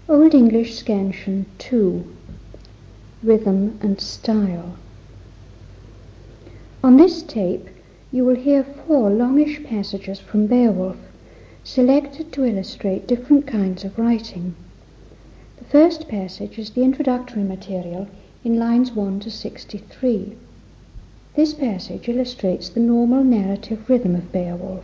Old English Scansion 2. Rhythm and Style. On this tape you will hear 4 longish passages from Beowulf, selected to illustrate different kinds of writing. The first passage is the introductory material in lines 1 to 63. This passage illustrates the normal narrative rhythm of Beowulf.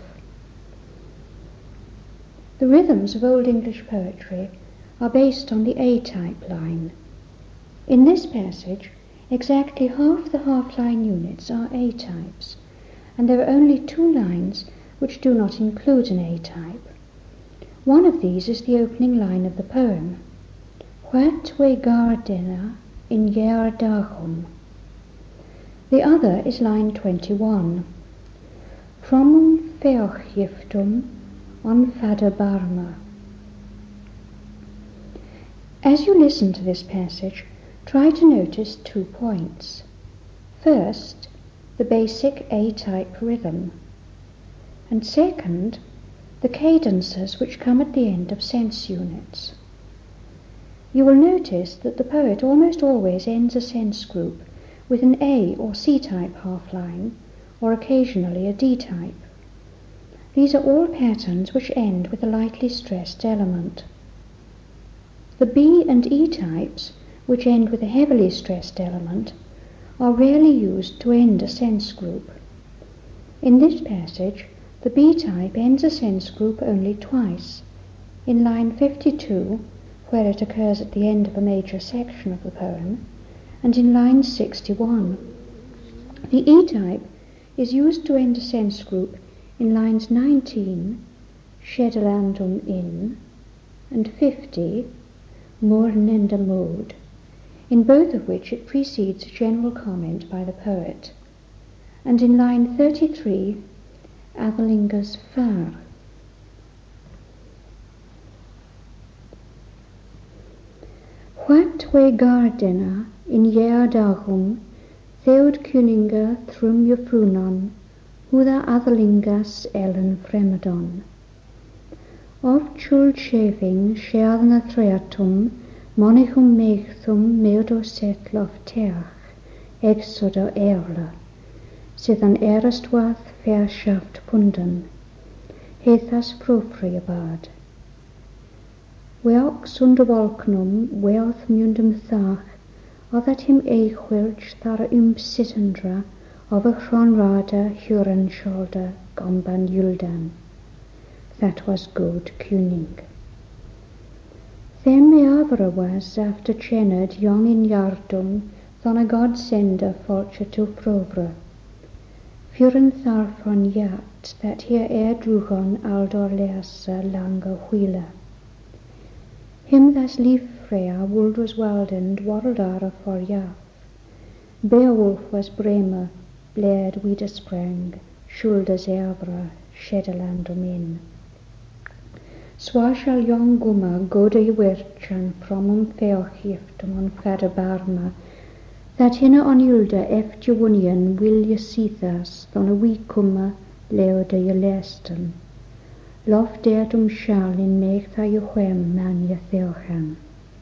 The rhythms of Old English poetry are based on the A-type line. In this passage, exactly half the half-line units are A-types, and there are only 2 lines which do not include an A-type. One of these is the opening line of the poem, What we gardena in Jerdachum. The other is line 21, Fromum Vergiftum on Faderbarma. As you listen to this passage, try to notice 2 points. First, the basic A-type rhythm, and second, the cadences which come at the end of sense units. You will notice that the poet almost always ends a sense group with an A or C-type half-line, or occasionally a D-type. These are all patterns which end with a lightly stressed element. The B and E types, which end with a heavily stressed element, are rarely used to end a sense group. In this passage, the B type ends a sense group only twice, in line 52, where it occurs at the end of a major section of the poem, and in line 61. The E type is used to end a sense group in lines 19, Skedelandum in, and 50, Mornenda Mode, in both of which it precedes a general comment by the poet, and in line 33, Athelinga's Far. What we gardena in Jerdachum, Theod Kuninga thrum Jufrunon, Huda Athelingas Ellen Fremedon. Of chul shaving sheadna threatum, monichum meichthum meodo setlof teach, exodo erla, sydd an erastwath verschaft punden, heithas profriabad. Weoch sundavolknum weoth mundum thach, that him eichwilch thar sitendra, of a chronrada huren shoulder gomban yuldan. That was good Kuning. Then meavra was after chenad young in yardum, thon a god sender fortune to provra. Furen tharfon yat, that here drugon aldor leasa langa wheela. Him thas lief Freya wuldus waldend waldara for yaf. Beowulf was bremer, bled wieder sprang, schuldas evra, Skedelandum in. Swa shall young gumma goda wirchan fromum Vergiftum on Faderbarma, that hinna on Ylda eftjewunian will ye seethas, thon a weekumma leoda ye leston. Lof deadum shall in mechtha ye whem man ye theochan.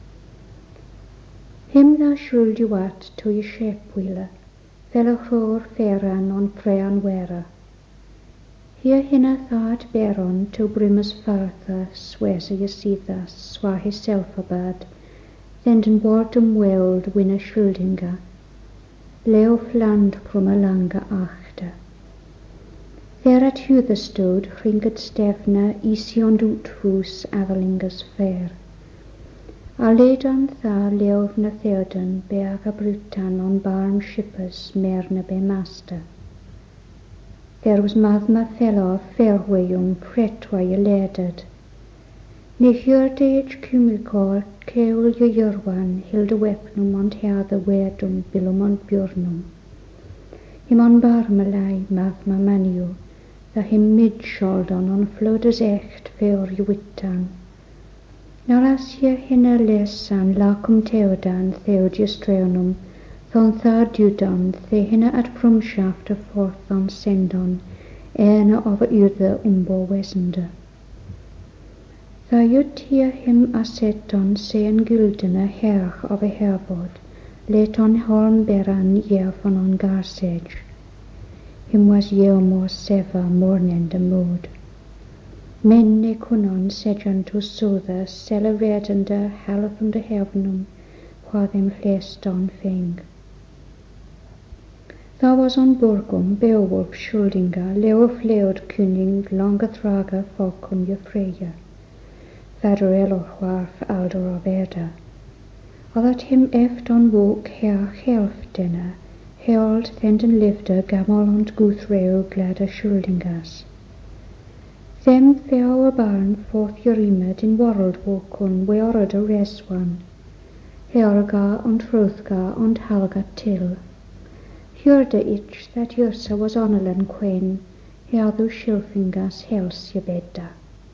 Him tha shuld ye wat to ye shepwila, felachor feran on frean wera. Here hinna thad beron to brimus fartha, swesa ye seethas, swa his selfabad, then bordum weld winna schuldinga, leof land pruma langa achte. There at Hutherstode ringet stefna ision utvus Athelinga's fair. Aledon tha leofna theoden beaga brutan on barm shippers merna be master. There was mathma fellow fairwayum pretwa ye leded. Ne hyrde eich cumilcor keul ye yurwan hilde wepnum on heather wedum billum on bjurnum. Him on barmalai mathma maniu, tha him mid-sholdon on flodas echt feor ye wittan. Naras ye hinna lesan lacum teodan theod ye streunum, thon thar dudon the hinna at prumshafta forthon sendon, ena of a urde umbo wesende. Tha jut hier him aseton se en guldene herch of a herbod, let on holm beran year van on garsage. Him was yeomor seva mornen de mood. Men ne kunon sejan to soother celeratende halfen de heavenum, wha them fleston feng. Tha was on Borgum, Beowulf Schuldinga, Leof Leod Kuning, Longa Thraga, Falcum Freya. Vader Elohwarf Alder of Erda. Or that him eft on woke her helf dinner, held fenden lifter gamol und Guthreo glada Schuldingas. Them fair barn forth Yorimed in world wokun weorad a reswan, Helga und Hrothga und Halga till. Hörde ich that Yrsa was Onelen queen, herðu Shilfingas helsja bedda.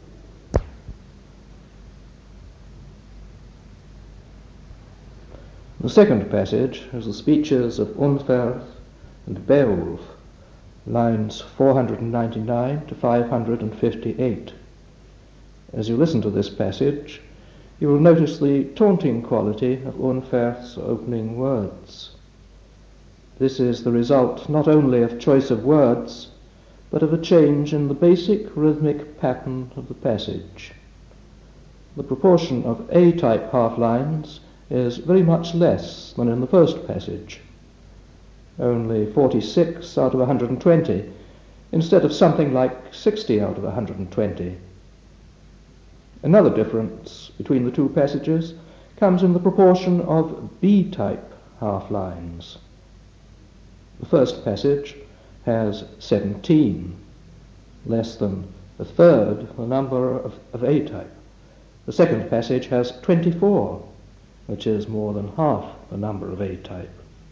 The second passage is the speeches of Unferth and Beowulf, lines 499 to 558. As you listen to this passage, you will notice the taunting quality of Unferth's opening words. This is the result not only of choice of words, but of a change in the basic rhythmic pattern of the passage. The proportion of A-type half-lines is very much less than in the first passage, only 46 out of 120, instead of something like 60 out of 120. Another difference between the two passages comes in the proportion of B-type half-lines. The first passage has 17, less than a third the number of A-type. The second passage has 24, which is more than half the number of A-type.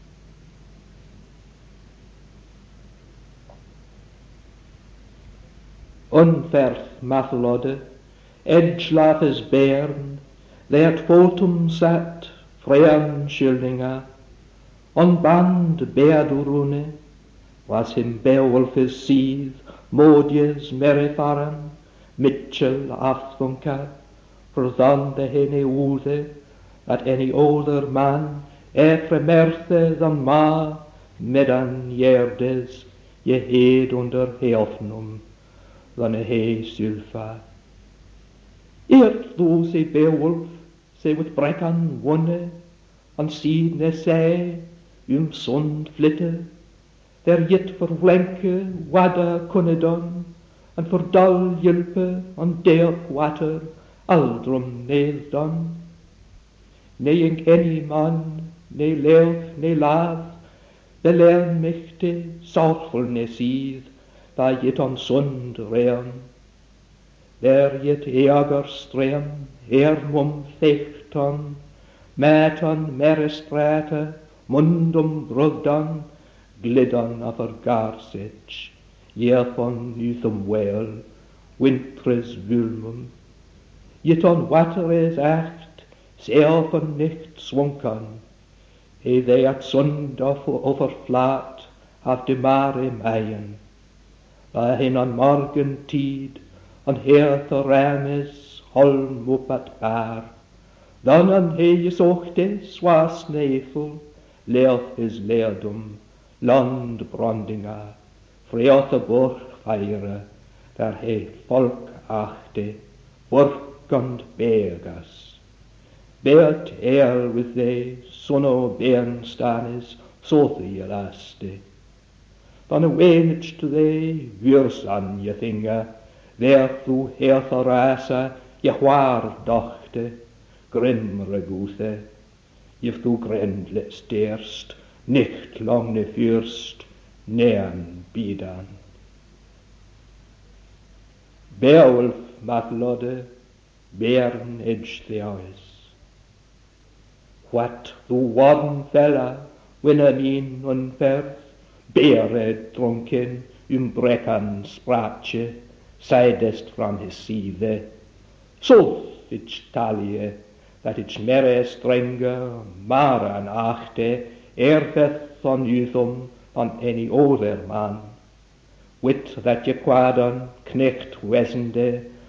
Unferth mathlode, edgelaf is bairn, theat voltum sat, Freyan Schildinga, on band Beadurune, was him Beowulf's seed, Modius Merifaran, Mitchell Afthunka, for than de hene úde, at any older man, Merthe than ma, medan jerdes, je hed under heofnum, than a he sylfa. Eert þú se Beowulf, se with Brecon wonne, an seed ne say, sund flitte, der yet for flenke wada kunnedon, and for dull hjulpe an deop water, aldrum neeldon. Ne any man, ne leef, ne laaf, de lern michte, sorgful ne seed, da yet on sund rean. Der yet eager stream, mum fechton, meton merestrate, mundum brugdan, gliddan af garsich, jefon uthum wel, wintris vulmum. Yet on water is echt, selfen nicht swunkan, he they at sund over flat, have de mare meien. Hin on morgen tid, an heerth o ramis, holm up at bar, dan an he sochte, swas neefel, leoth his leerdum, land brandinga, freoth a borg feire, der he volk achte, borgand begas. Beat with they, sono bernstanis, sothi elaste. Dan a wenich to they, vursan je thinga, there thu heerth o rasa, je waar dochte, grimre guthe, if thu grendlet sterst, nicht long ne fürst, nean bidan. Beowulf mathlode, bern edge theois. What thu wadden fella, winna mean unferth, bered drunken, brekan sprache, sidest from his seethe, so ich talie, that ich mere strenger, maran achte, erfeth on youthum, on any older man, wit that je quadon, knecht wesende,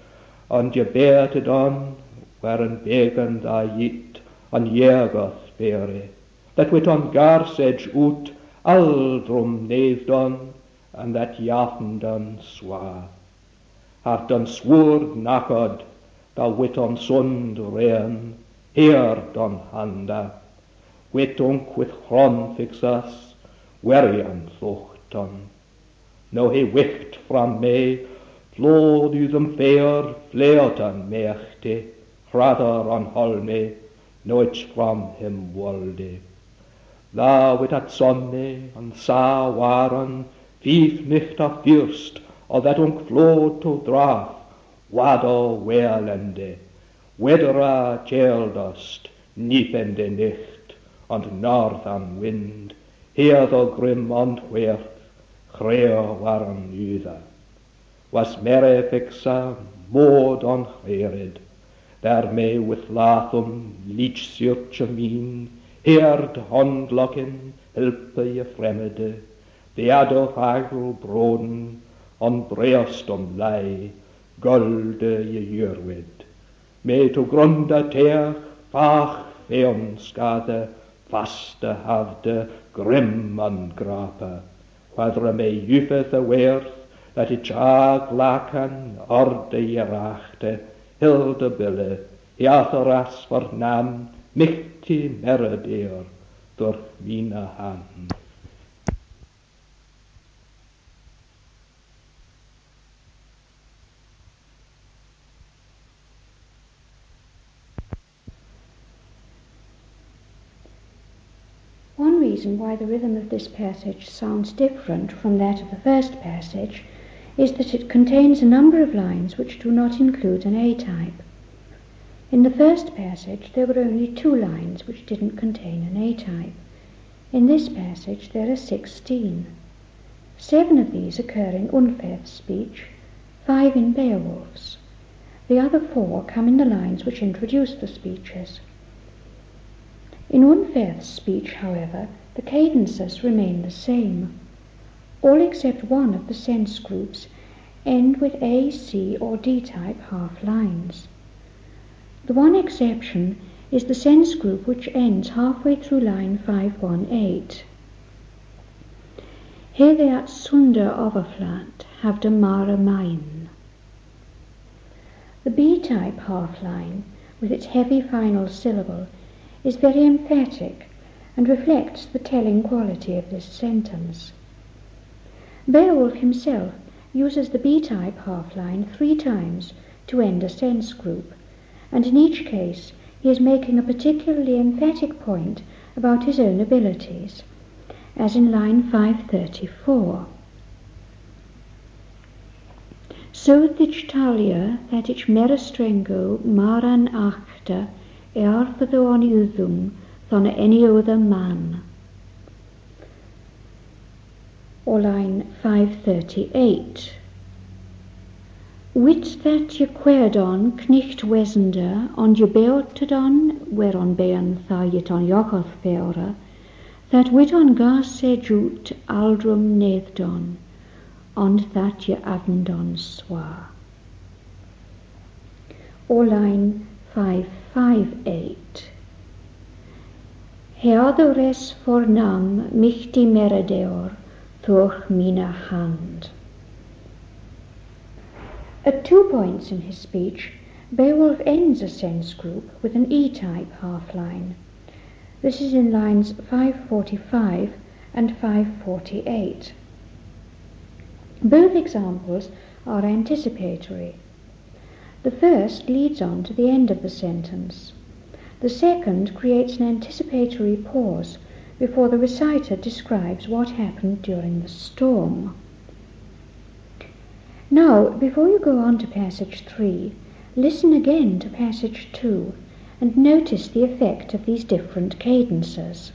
ond je bearted on, where an began thy yit, on Iergoth bere, that wit on Garsage out, aldrum neefdon, and that Jafndon swa. Hart on swoord nakod, da wit on sund rean, heerd on handa, wit unk with chron fix us, werian thuchton. No he wicht from me, flod u them fair, fleot on mechte, rather on holme, nooit from him wolde. Thou wit at sonne, on sa waren, fief nicht a fürst, or that unk flod to draf, wado weerlende, wedera cheldust, niepende nicht, and northern wind, here the grim Antwerp, Chrea waren uther. Was mere fixa, mood on chered, daarmee with lathum, leech search mean, heerd hondlokken, helpe je fremmede, beado hagel broden, on breast om lei, golde je jurwid. Mee to gronda teach, fach feonskade, vaste havde, grim an grape, whether me jufeth a werth, that it jag lakan, orde je rachte, hilde bille, hiathoras vernam, michti meredeer, door mine hand. One reason why the rhythm of this passage sounds different from that of the first passage is that it contains a number of lines which do not include an A-type. In the first passage there were only 2 lines which didn't contain an A-type. In this passage there are 16. 7 of these occur in Unferth's speech, 5 in Beowulf's. The other 4 come in the lines which introduce the speeches. In Unferth's speech, however, the cadences remain the same. All except one of the sense groups end with A, C, or D-type half lines. The one exception is the sense group which ends halfway through line 518. Here they at sunder overflat have de mare mein. The B-type half line, with its heavy final syllable, is very emphatic and reflects the telling quality of this sentence. Beowulf himself uses the B-type half-line 3 times to end a sense group, and in each case he is making a particularly emphatic point about his own abilities, as in line 534. So dich talia that ich merestrengo maran achte earthado on uthum thon any other man. Or line 538. Wit that je querdon knicht wesende on je beotedon whereon bean thayet on Jochoth beore, that wit on gas sejut aldrum neithdon, on that je avendon swa. Or line 558. Heodores fornam michti meredeor durch mine hand. At 2 points in his speech, Beowulf ends a sense group with an E-type half-line. This is in lines 545 and 548. Both examples are anticipatory. The first leads on to the end of the sentence. The second creates an anticipatory pause before the reciter describes what happened during the storm. Now, before you go on to passage 3, listen again to passage 2 and notice the effect of these different cadences.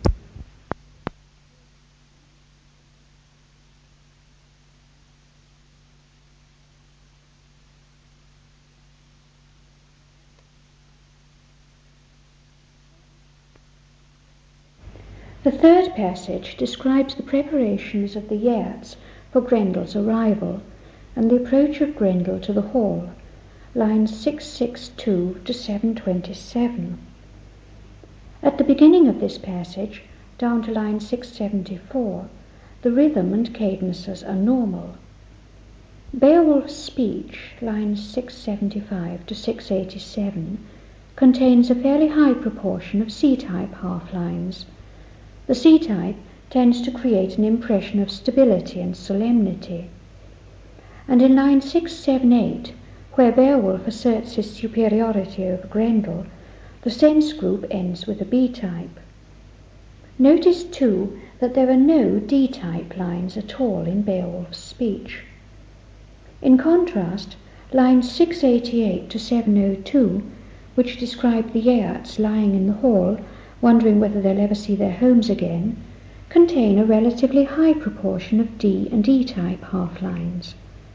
The third passage describes the preparations of the Geats for Grendel's arrival and the approach of Grendel to the hall, lines 662 to 727. At the beginning of this passage, down to line 674, the rhythm and cadences are normal. Beowulf's speech, lines 675 to 687, contains a fairly high proportion of C-type half-lines. The C-type tends to create an impression of stability and solemnity. And in line 678, where Beowulf asserts his superiority over Grendel, the sense group ends with a B-type. Notice too that there are no D-type lines at all in Beowulf's speech. In contrast, lines 688 to 702, which describe the Yeats lying in the hall, wondering whether they'll ever see their homes again, contain a relatively high proportion of D and E-type half-lines.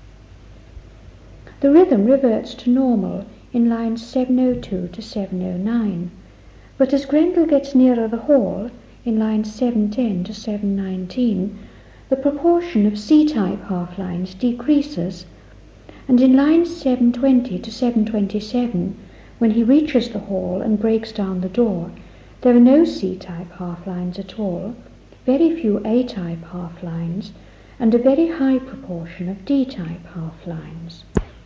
The rhythm reverts to normal in lines 702 to 709, but as Grendel gets nearer the hall, in lines 710 to 719, the proportion of C-type half-lines decreases, and in lines 720 to 727, when he reaches the hall and breaks down the door, there are no C-type half-lines at all, very few A-type half-lines, and a very high proportion of D-type half-lines.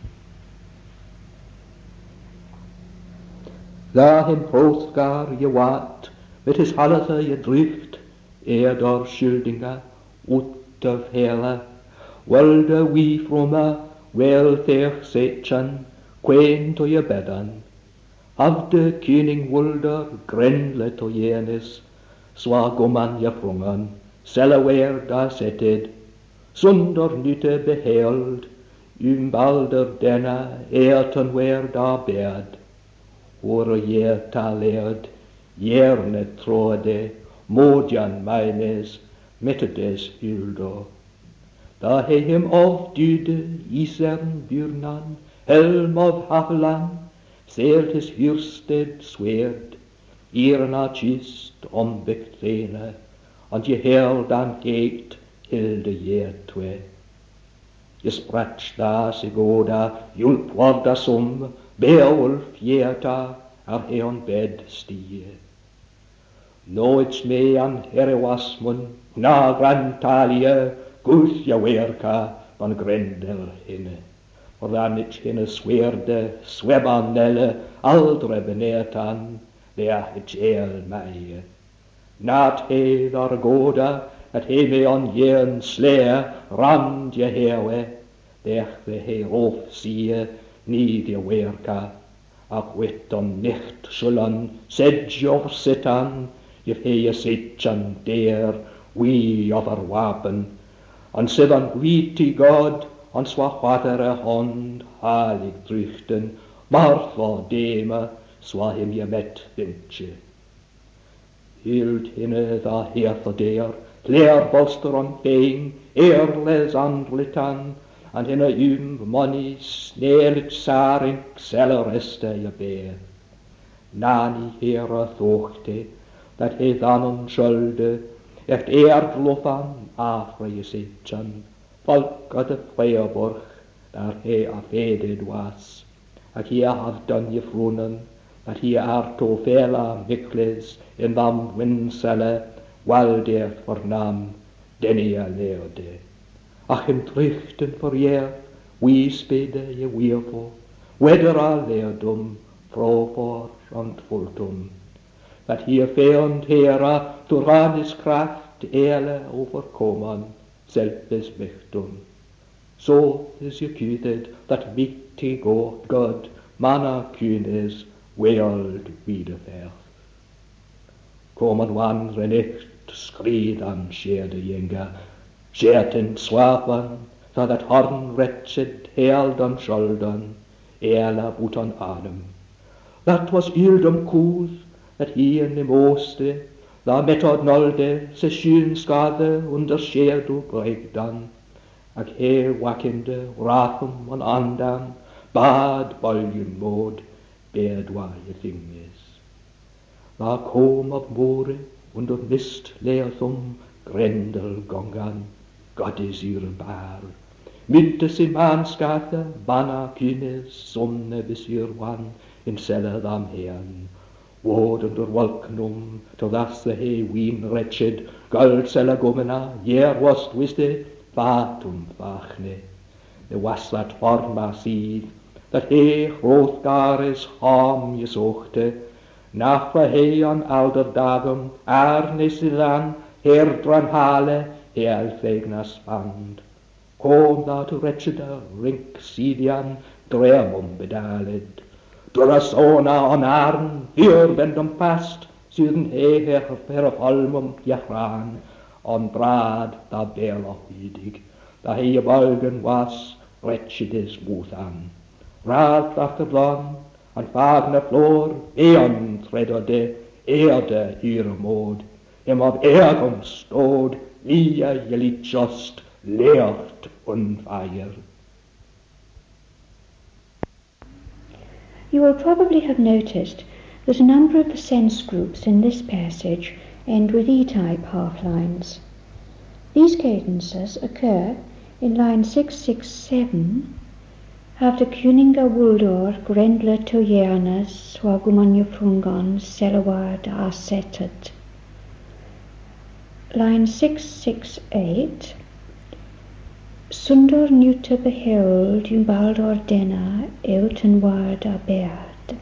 Daar hem Hrothgar je wat, met his halse je drift, door Schuldinga, ut of hele, wilde wie vromme, wel their sechan, queen to je bedden. Of de koning wulder, Grendel to jenis, swa goman je frungen, selleweer da setted, zonder nute beheld, balder denna, ten weer da bed. Oor je ta leerd, jerne trode, modjan meines, mettedes huldo. Da he hem of dude, isern burnan, helm of havelan, seert his hursted sweerd, irna chist ombektrene, and je held an heet, hilde je twe. Je sprach da sigoda, julp war da som, Beowulf jeta, he on bed stie. Nooit me an herewasmun, na grantalie, guth je werka, van Grendel hinne. For dan ich hinne sweerde, swebanelle, aldre benetan, der ich meie. Nat he dar goda, at he me on jern slea, rand je hewe, derche he rof sie, nid je werka, ach wit on nicht schullan, sedj of sitan, je he sitjan der, wie of wapen, an sidan witi God, an swa vatere hond, halig druchten, martha dema, swa him je met vintje. Hield hinne da hertha der, leer bolster on being, les andlitan, and hinne money, sneelit saring, sellereste je beer. Nani hera thochte, dat he dan on schulde, echt glofan, afre je sitjan, folk at de Freaborg, daar he afeded was, ac he dan je vroenen, dat he to vela mikles in dam winselle, waldeert vernam, denia leerde. Ach hem trichten verjeer, wie spede je weervo, weder a leerdom, vrofor and fultum, dat hier feond hera, door his kraft, overkomen, zelfs michtum. So is je kuted, dat mighty God, manna kunes, wereld wiederverf. Komen wandre nicht, skried an scherde jenga, scherten swapan, so dat horn wretched held on schulden, but on adem. Dat was ildom koos, dat hier ne mooste, da metod nolde, se skade under scherdu breakdan, ac he wakende, rachum on andan, bad bolgen mod, bedwa je thingis. Da kom of more, under mist leerthum, Grendel gongan, God is ihre bar, Myntes i manskathe, banna kynes, sonne besyrwan, in selled am Herrn. Wod under walknum, till thus the hay ween wretched, gold sella gomena, yer wast wisde, fatum fachne. The waslat forma sydd, that he Hrothgares harm jesochte, nach the hay on alder dagum, Nisilan, herdran hale, healfegnas band. Kom thou to wretchede rink sidian, dremum bedaled. Drasona on arn, hier bendum past, syden he per holmum jachran, on brad da bela hydig, da he balgen was, wretchedes wuthan. Raad after blon, an fagne floor, eon tredode, eerde hiermod, of ergum stod, lia jelitjost, leert unfeier. You will probably have noticed that a number of the sense groups in this passage end with E-type half-lines. These cadences occur in line 667 after Kuninga Wuldor Grendler Toyanas Swagumanufrungon Selawad Asetet. Line 668 Sundor Nuta Beheld Baldor Dena Eutenward Aberd.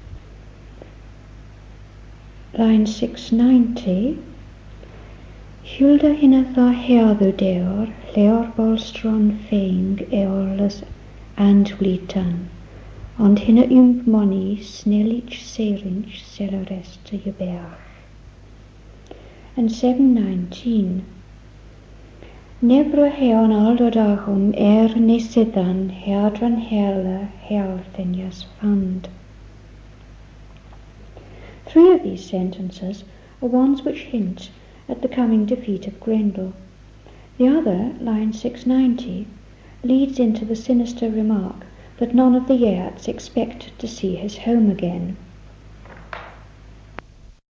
Line 690 Hulda Hinnatha Herðudeor Leorbolstron Feing Eorlas Andwlitan und hinna Moni Snellich Serinch Celeresta Juberg. And 719 Nebra heon aldodagum nisidan herdran herle herlthenias fund. 3 of these sentences are ones which hint at the coming defeat of Grendel. The other, line 690, leads into the sinister remark that none of the Yeats expect to see his home again.